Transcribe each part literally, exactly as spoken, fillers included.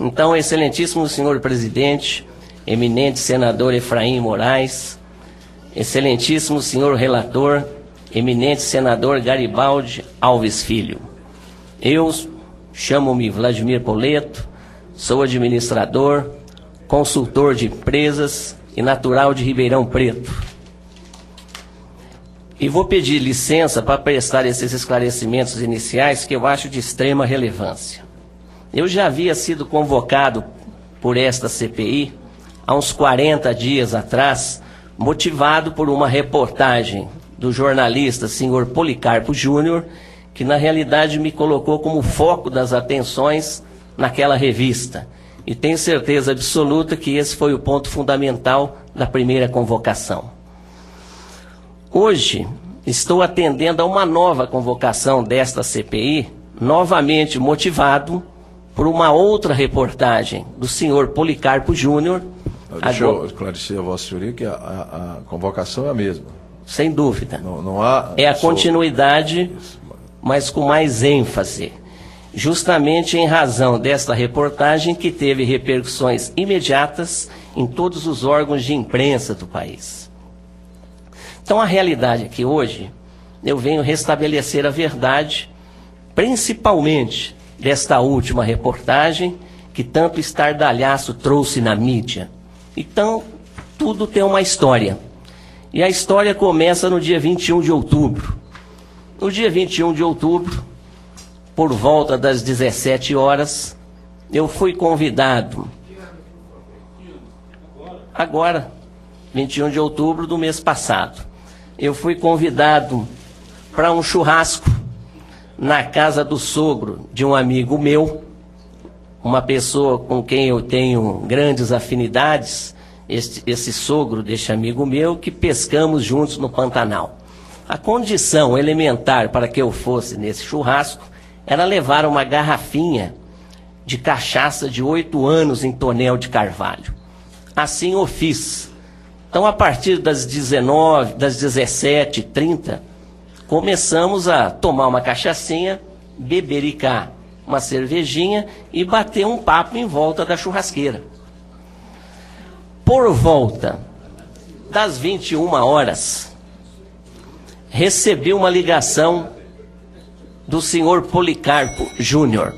Então, excelentíssimo senhor presidente, eminente senador Efraim Moraes, excelentíssimo senhor relator, eminente senador Garibaldi Alves Filho. Eu chamo-me Vladimir Poleto, sou administrador, consultor de empresas e natural de Ribeirão Preto. E vou pedir licença para prestar esses esclarecimentos iniciais que eu acho de extrema relevância. Eu já havia sido convocado por esta C P I há uns quarenta dias atrás, motivado por uma reportagem do jornalista senhor Policarpo Júnior, que na realidade me colocou como foco das atenções naquela revista. E tenho certeza absoluta que esse foi o ponto fundamental da primeira convocação. Hoje, estou atendendo a uma nova convocação desta C P I, novamente motivado por uma outra reportagem do senhor Policarpo Júnior. Deixa eu esclarecer a Vossa Senhoria que a, a, a convocação é a mesma. Sem dúvida. Não, não há... É a continuidade, mas com mais ênfase. Justamente em razão desta reportagem que teve repercussões imediatas em todos os órgãos de imprensa do país. Então, a realidade é que hoje eu venho restabelecer a verdade, principalmente desta última reportagem, que tanto estardalhaço trouxe na mídia. Então, tudo tem uma história. E a história começa no dia vinte e um de outubro. No dia vinte e um de outubro, por volta das dezessete horas, eu fui convidado. Agora, vinte e um de outubro do mês passado. Eu fui convidado para um churrasco na casa do sogro de um amigo meu, uma pessoa com quem eu tenho grandes afinidades, esse, esse sogro deste amigo meu, que pescamos juntos no Pantanal. A condição elementar para que eu fosse nesse churrasco era levar uma garrafinha de cachaça de oito anos em tonel de carvalho. Assim eu fiz. Então, a partir das dezenove, das dezessete e trinta, começamos a tomar uma cachaçinha, bebericar uma cervejinha e bater um papo em volta da churrasqueira. Por volta das vinte e uma horas, recebi uma ligação do senhor Policarpo Júnior.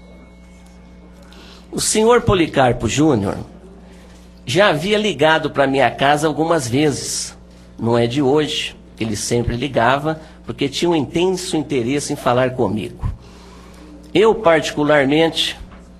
O senhor Policarpo Júnior já havia ligado para minha casa algumas vezes. Não é de hoje, que ele sempre ligava, porque tinha um intenso interesse em falar comigo. Eu particularmente,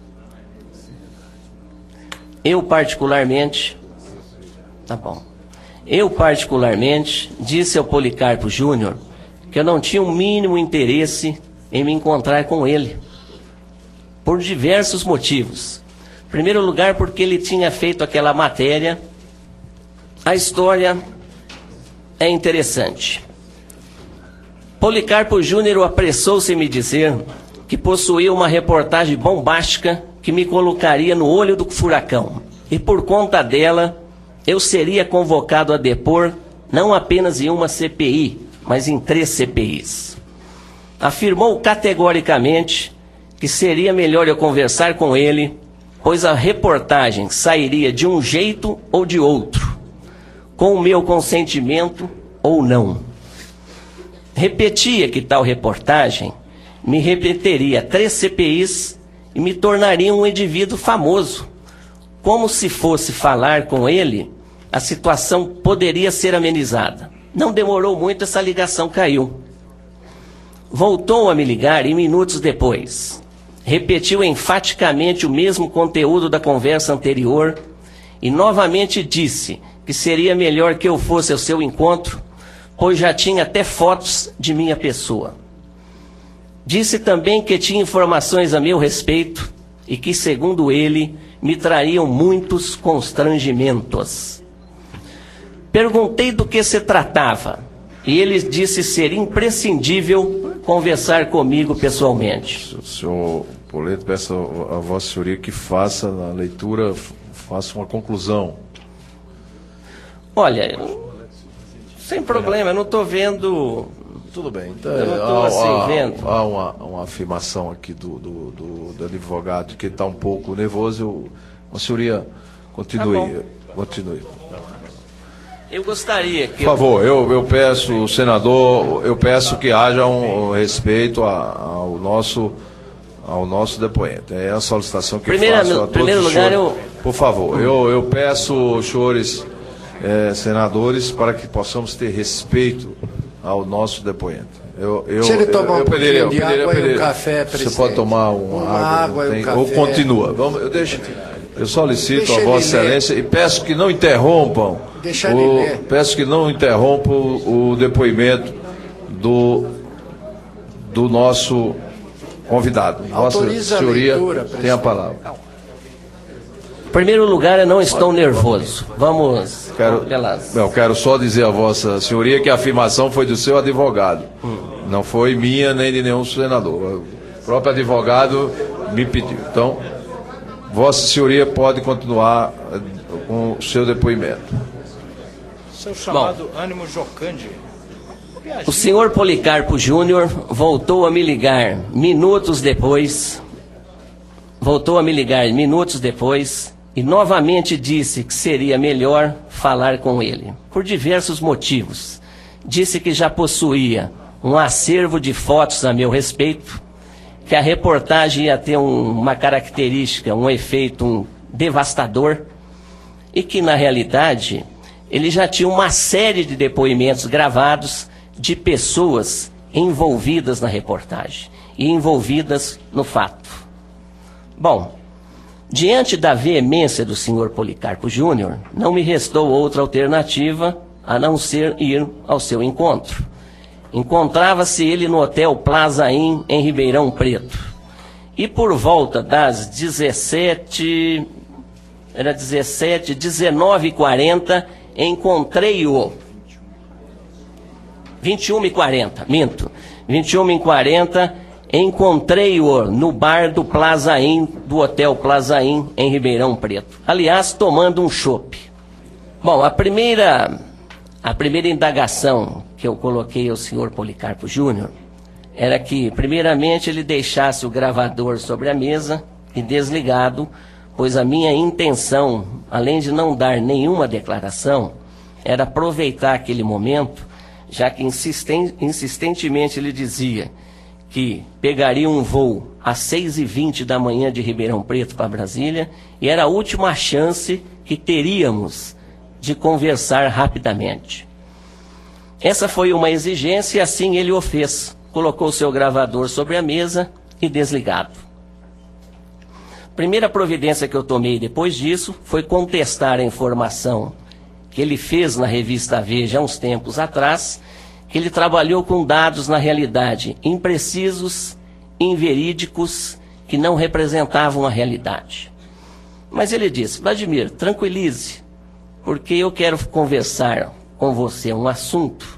eu particularmente, tá bom, eu particularmente disse ao Policarpo Júnior que eu não tinha o mínimo interesse em me encontrar com ele, por diversos motivos. Em primeiro lugar, porque ele tinha feito aquela matéria. A história é interessante. Policarpo Júnior apressou-se em me dizer que possuía uma reportagem bombástica que me colocaria no olho do furacão. E por conta dela, eu seria convocado a depor não apenas em uma C P I, mas em três C P Is. Afirmou categoricamente que seria melhor eu conversar com ele, pois a reportagem sairia de um jeito ou de outro, com o meu consentimento ou não. Repetia que tal reportagem me repeteria três C P Is e me tornaria um indivíduo famoso. Como se fosse falar com ele, a situação poderia ser amenizada. Não demorou muito, essa ligação caiu. Voltou a me ligar e minutos depois repetiu enfaticamente o mesmo conteúdo da conversa anterior e novamente disse que seria melhor que eu fosse ao seu encontro, pois já tinha até fotos de minha pessoa. Disse também que tinha informações a meu respeito e que, segundo ele, me trariam muitos constrangimentos. Perguntei do que se tratava e ele disse ser imprescindível conversar comigo pessoalmente. Senhor Poleto, peço a Vossa Senhoria que faça na leitura, faça uma conclusão. Olha, sem problema, eu não estou vendo Tudo bem. Então, Eu não tô, há, assim, há, vendo. há uma, uma afirmação aqui do, do, do, do advogado que está um pouco nervoso. Eu, a senhoria, continue. Tá continue. Eu gostaria que... Por favor, eu, eu peço, senador, eu peço que haja um, um respeito a, ao, nosso, ao nosso depoente. É a solicitação que Primeira, eu faço a todos primeiro os lugar, senhores. eu... Por favor, eu, eu peço, os senhores é, senadores, para que possamos ter respeito ao nosso depoente. Eu, eu, Se ele tomar eu, um pouquinho pediria, de eu pediria, água eu pediria, e um café, você presidente. pode tomar uma, Uma água, água e um tem, café. ou continua. Vamos, eu, deixo, eu solicito Deixa a ele Vossa ler. Excelência e peço que não interrompam, Deixa ele o, ler. peço que não interrompam o, o depoimento do, do nosso convidado. Vossa Autoriza a Senhoria leitura, tem a palavra. Em primeiro lugar, eu não estou nervoso. Vamos Quero, pelas... eu quero só dizer a Vossa Senhoria que a afirmação foi do seu advogado. Hum. Não foi minha nem de nenhum senador. O próprio advogado me pediu. Então, Vossa Senhoria pode continuar com o seu depoimento. Seu chamado Bom, Ânimo Jocande. O senhor Policarpo Júnior voltou a me ligar minutos depois, voltou a me ligar minutos depois e novamente disse que seria melhor falar com ele, por diversos motivos. Disse que já possuía um acervo de fotos a meu respeito, que a reportagem ia ter um, uma característica, um efeito um devastador, e que, na realidade, ele já tinha uma série de depoimentos gravados de pessoas envolvidas na reportagem e envolvidas no fato. Bom, diante da veemência do senhor Policarpo Júnior, não me restou outra alternativa a não ser ir ao seu encontro. Encontrava-se ele no Hotel Plaza Inn, em Ribeirão Preto. E por volta das dezessete, era dezessete, dezenove e quarenta, encontrei-o. vinte e uma e quarenta, minto. vinte e uma e quarenta, encontrei-o no bar do Plaza Inn, do Hotel Plaza Inn, em Ribeirão Preto. Aliás, tomando um chopp. Bom, a primeira, a primeira indagação que eu coloquei ao senhor Policarpo Júnior era que, primeiramente, ele deixasse o gravador sobre a mesa e desligado, pois a minha intenção, além de não dar nenhuma declaração, era aproveitar aquele momento, já que insisten, insistentemente ele dizia que pegaria um voo às seis e vinte da manhã de Ribeirão Preto para Brasília, e era a última chance que teríamos de conversar rapidamente. Essa foi uma exigência e assim ele o fez. Colocou seu gravador sobre a mesa e desligado. Primeira providência que eu tomei depois disso foi contestar a informação que ele fez na revista Veja há uns tempos atrás, que ele trabalhou com dados, na realidade, imprecisos, inverídicos, que não representavam a realidade. Mas ele disse: Vladimir, tranquilize, porque eu quero conversar com você um assunto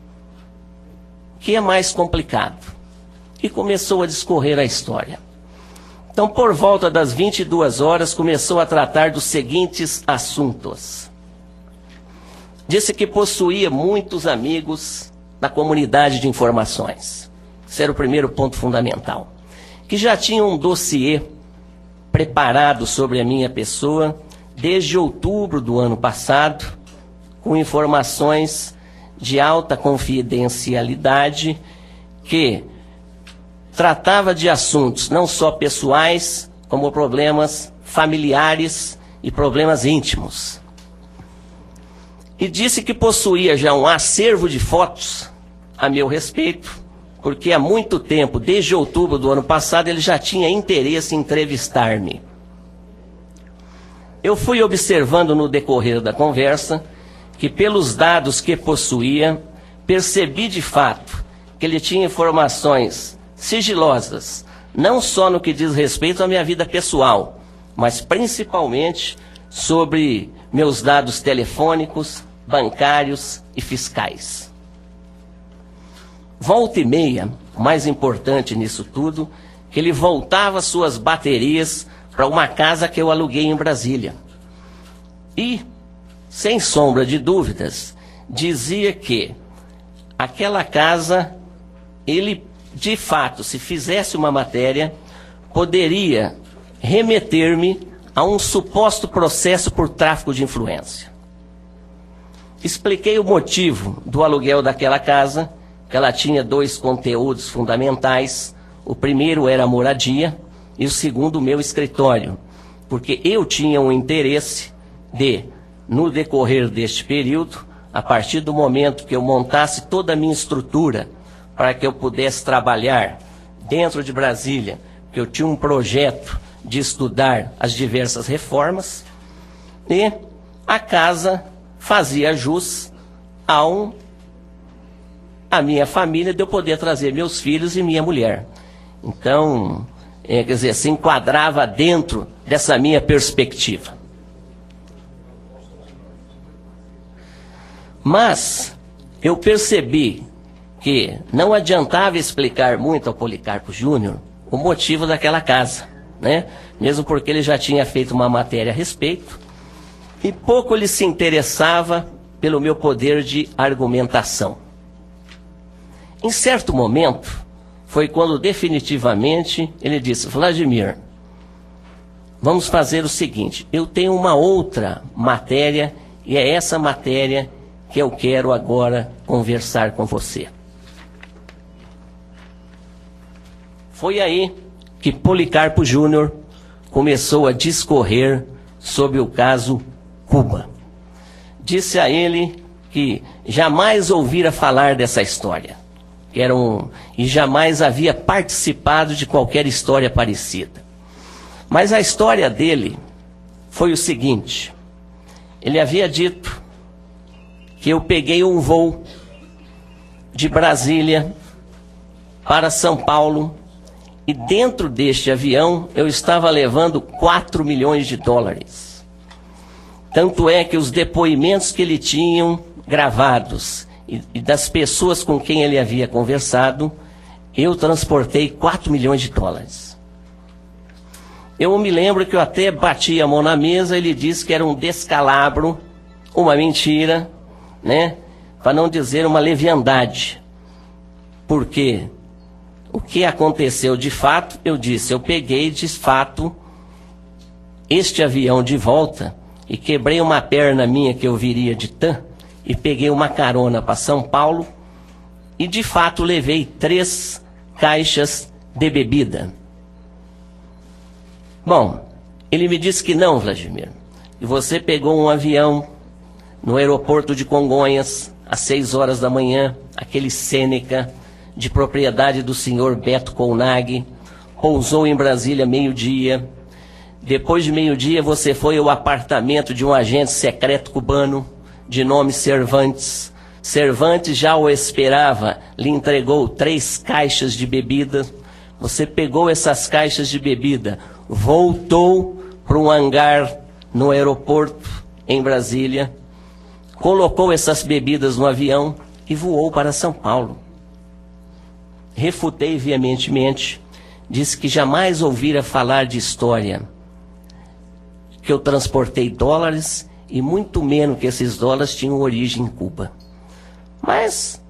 que é mais complicado. E começou a discorrer a história. Então, por volta das vinte e duas horas, começou a tratar dos seguintes assuntos. Disse que possuía muitos amigos na comunidade de informações. Esse era o primeiro ponto fundamental. Que já tinha um dossiê preparado sobre a minha pessoa desde outubro do ano passado, com informações de alta confidencialidade, que tratava de assuntos não só pessoais, como problemas familiares e problemas íntimos. E disse que possuía já um acervo de fotos a meu respeito, porque há muito tempo, desde outubro do ano passado, ele já tinha interesse em entrevistar-me. Eu fui observando no decorrer da conversa que, pelos dados que possuía, percebi de fato que ele tinha informações sigilosas, não só no que diz respeito à minha vida pessoal, mas principalmente sobre meus dados telefônicos, bancários e fiscais. Volta e meia, o mais importante nisso tudo, que ele voltava suas baterias para uma casa que eu aluguei em Brasília. E, sem sombra de dúvidas, dizia que aquela casa ele, de fato, se fizesse uma matéria, poderia remeter-me a um suposto processo por tráfico de influência. Expliquei o motivo do aluguel daquela casa, que ela tinha dois conteúdos fundamentais. O primeiro era a moradia e o segundo o meu escritório, porque eu tinha um interesse de, no decorrer deste período, a partir do momento que eu montasse toda a minha estrutura para que eu pudesse trabalhar dentro de Brasília, que eu tinha um projeto de estudar as diversas reformas, e a casa fazia jus a, um, a minha família, de eu poder trazer meus filhos e minha mulher. Então, é, quer dizer, se enquadrava dentro dessa minha perspectiva. Mas eu percebi que não adiantava explicar muito ao Policarpo Júnior o motivo daquela casa, né? Mesmo porque ele já tinha feito uma matéria a respeito, e pouco ele se interessava pelo meu poder de argumentação. Em certo momento, foi quando definitivamente ele disse: Vladimir, vamos fazer o seguinte, eu tenho uma outra matéria, e é essa matéria que eu quero agora conversar com você. Foi aí que Policarpo Júnior começou a discorrer sobre o caso Cuba. Disse a ele que jamais ouvira falar dessa história, que era um, e jamais havia participado de qualquer história parecida. Mas a história dele foi o seguinte: ele havia dito que eu peguei um voo de Brasília para São Paulo, e dentro deste avião eu estava levando quatro milhões de dólares. Tanto é que os depoimentos que ele tinha gravados e, e das pessoas com quem ele havia conversado, eu transportei quatro milhões de dólares. Eu me lembro que eu até bati a mão na mesa, ele disse que era um descalabro, uma mentira, né? Para não dizer uma leviandade. Porque o que aconteceu de fato, eu disse, eu peguei de fato este avião de volta e quebrei uma perna minha que eu viria de T A M e peguei uma carona para São Paulo e de fato levei três caixas de bebida. Bom, ele me disse que não, Vladimir, e você pegou um avião no aeroporto de Congonhas às seis horas da manhã, aquele Sêneca, de propriedade do senhor Beto Colnaghi, pousou em Brasília meio-dia. Depois de meio-dia você foi ao apartamento de um agente secreto cubano de nome Cervantes. Cervantes já o esperava, lhe entregou três caixas de bebida. Você pegou essas caixas de bebida, voltou para um hangar no aeroporto em Brasília, colocou essas bebidas no avião e voou para São Paulo. Refutei veementemente, disse que jamais ouvira falar de história, que eu transportei dólares e muito menos que esses dólares tinham origem em Cuba. Mas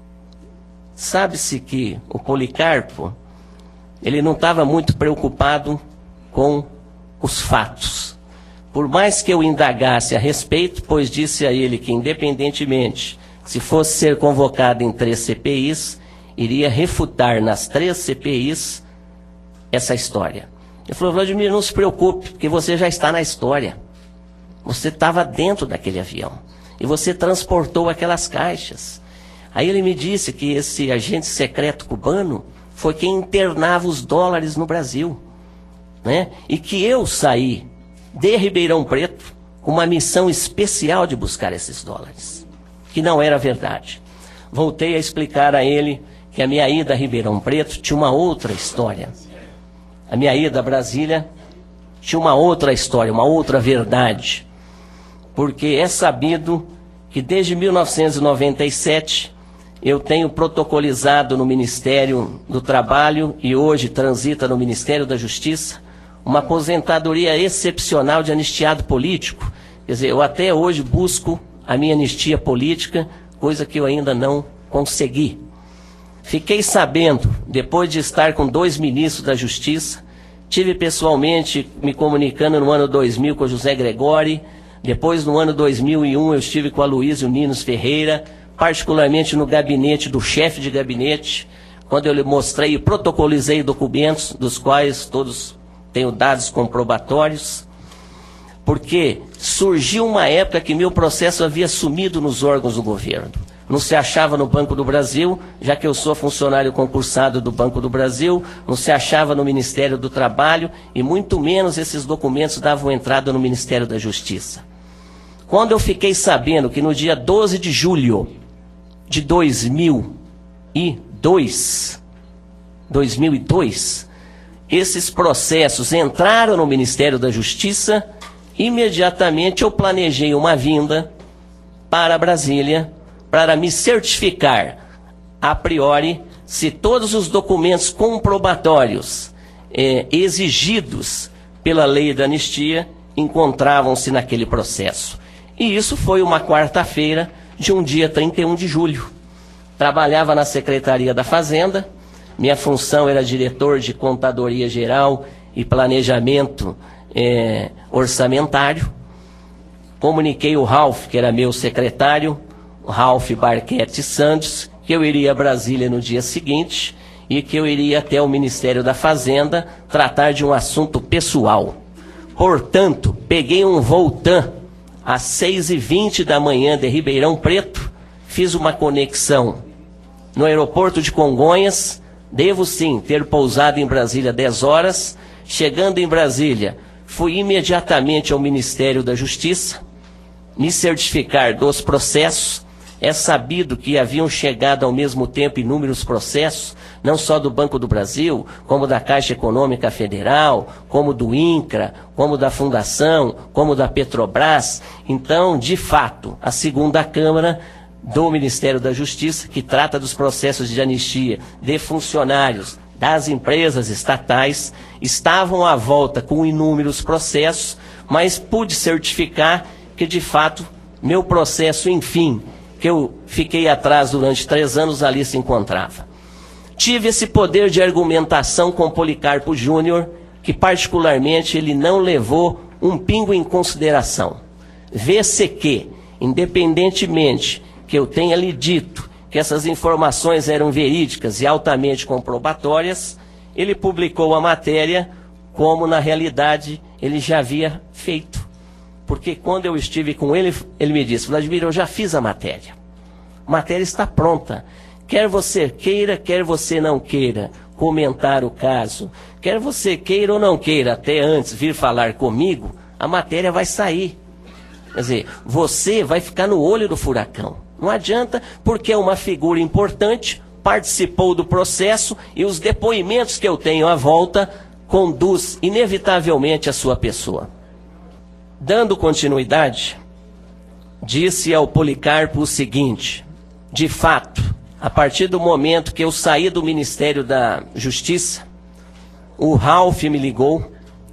sabe-se que o Policarpo, ele não estava muito preocupado com os fatos. Por mais que eu indagasse a respeito, pois disse a ele que independentemente, se fosse ser convocado em três C P Is, iria refutar nas três C P Is essa história. Ele falou: Vladimir, não se preocupe, porque você já está na história. Você estava dentro daquele avião e você transportou aquelas caixas. Aí ele me disse que esse agente secreto cubano foi quem internava os dólares no Brasil, né? E que eu saí de Ribeirão Preto com uma missão especial de buscar esses dólares, que não era verdade. Voltei a explicar a ele que a minha ida a Ribeirão Preto tinha uma outra história. A minha ida a Brasília tinha uma outra história, uma outra verdade. Porque é sabido que desde mil novecentos e noventa e sete eu tenho protocolizado no Ministério do Trabalho e hoje transita no Ministério da Justiça uma aposentadoria excepcional de anistiado político. Quer dizer, eu até hoje busco a minha anistia política, coisa que eu ainda não consegui. Fiquei sabendo, depois de estar com dois ministros da Justiça, tive pessoalmente me comunicando no ano dois mil com o José Gregori, depois no ano dois mil e um eu estive com a Luísio Ninos Ferreira, particularmente no gabinete do chefe de gabinete, quando eu lhe mostrei e protocolizei documentos, dos quais todos tenho dados comprobatórios, porque surgiu uma época que meu processo havia sumido nos órgãos do governo. Não se achava no Banco do Brasil, já que eu sou funcionário concursado do Banco do Brasil, não se achava no Ministério do Trabalho, e muito menos esses documentos davam entrada no Ministério da Justiça. Quando eu fiquei sabendo que no dia doze de julho de dois mil e dois, dois mil e dois, esses processos entraram no Ministério da Justiça, imediatamente eu planejei uma vinda para Brasília, para me certificar, a priori, se todos os documentos comprobatórios eh, exigidos pela lei da anistia encontravam-se naquele processo. E isso foi uma quarta-feira de um dia trinta e um de julho. Trabalhava na Secretaria da Fazenda, minha função era diretor de Contadoria Geral e Planejamento eh, Orçamentário. Comuniquei o Ralph, que era meu secretário, Ralph Barquete Santos, que eu iria a Brasília no dia seguinte e que eu iria até o Ministério da Fazenda tratar de um assunto pessoal. Portanto, peguei um Voltan às seis e vinte da manhã de Ribeirão Preto, fiz uma conexão no aeroporto de Congonhas, devo sim ter pousado em Brasília dez horas, chegando em Brasília, fui imediatamente ao Ministério da Justiça, me certificar dos processos. É sabido que haviam chegado ao mesmo tempo inúmeros processos, não só do Banco do Brasil, como da Caixa Econômica Federal, como do INCRA, como da Fundação, como da Petrobras. Então, de fato, a segunda Câmara do Ministério da Justiça, que trata dos processos de anistia de funcionários das empresas estatais, estavam à volta com inúmeros processos, mas pude certificar que, de fato, meu processo, enfim, que eu fiquei atrás durante três anos, ali se encontrava. Tive esse poder de argumentação com Policarpo Júnior, que particularmente ele não levou um pingo em consideração. Vê-se que, independentemente que eu tenha lhe dito que essas informações eram verídicas e altamente comprobatórias, ele publicou a matéria como, na realidade, ele já havia feito. Porque quando eu estive com ele, ele me disse: Vladimir, eu já fiz a matéria. A matéria está pronta. Quer você queira, quer você não queira comentar o caso, quer você queira ou não queira, até antes vir falar comigo, a matéria vai sair. Quer dizer, você vai ficar no olho do furacão. Não adianta, porque é uma figura importante, participou do processo e os depoimentos que eu tenho à volta conduz inevitavelmente a sua pessoa. Dando continuidade, disse ao Policarpo o seguinte: de fato, a partir do momento que eu saí do Ministério da Justiça, o Ralph me ligou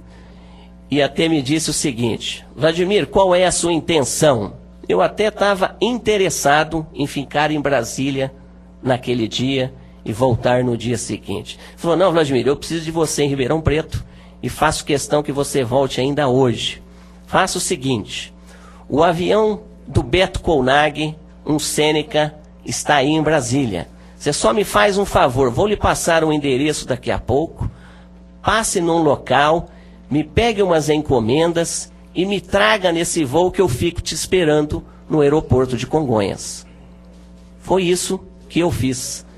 e até me disse o seguinte: Vladimir, qual é a sua intenção? Eu até estava interessado em ficar em Brasília naquele dia e voltar no dia seguinte. Ele falou: não, Vladimir, eu preciso de você em Ribeirão Preto e faço questão que você volte ainda hoje. Faça o seguinte: o avião do Beto Kolnag, um Seneca, está aí em Brasília. Você só me faz um favor, vou lhe passar um endereço daqui a pouco, passe num local, me pegue umas encomendas e me traga nesse voo que eu fico te esperando no aeroporto de Congonhas. Foi isso que eu fiz.